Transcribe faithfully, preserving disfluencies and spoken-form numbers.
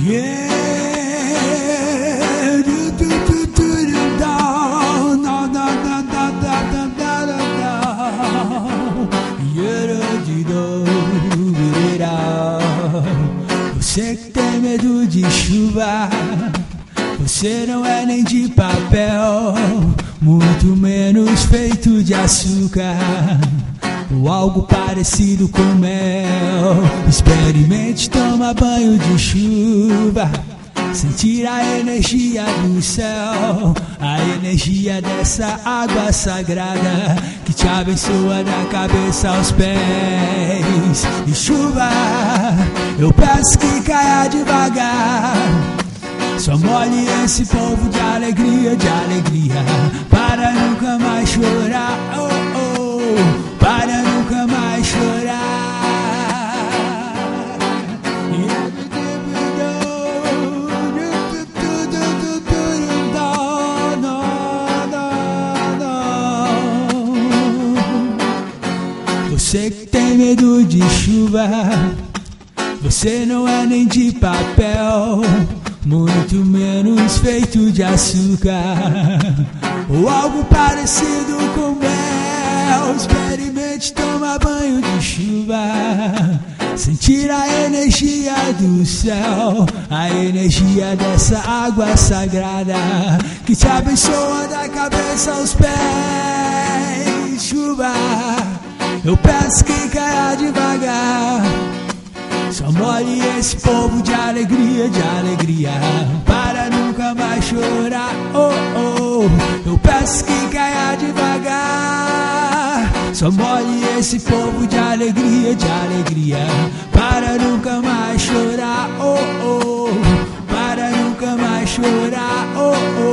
Yeah, do do do do do down, no no no no no no no no. Yeah, do do do do. Você que tem medo de chuva, você não é nem de papel, muito menos feito de açúcar ou algo parecido com mel. Experimente tomar banho de chuva, sentir a energia do céu, a energia dessa água sagrada que te abençoa da cabeça aos pés. E chuva, eu peço que caia devagar, só molhe esse povo de alegria, de alegria, para nunca mais chorar, oh, oh, para nunca mais chorar. Você que tem medo de chuva, você não é nem de papel, muito menos feito de açúcar ou algo parecido com mel. Experimente tomar banho de chuva, sentir a energia do céu, a energia dessa água sagrada que te abençoa da cabeça aos pés. Chuva, eu peço que caia devagar, só molhe esse povo de alegria, de alegria, para nunca mais chorar, oh, oh. Eu peço que caia devagar, só molhe esse povo de alegria, de alegria, para nunca mais chorar, oh, oh. Para nunca mais chorar, oh, oh.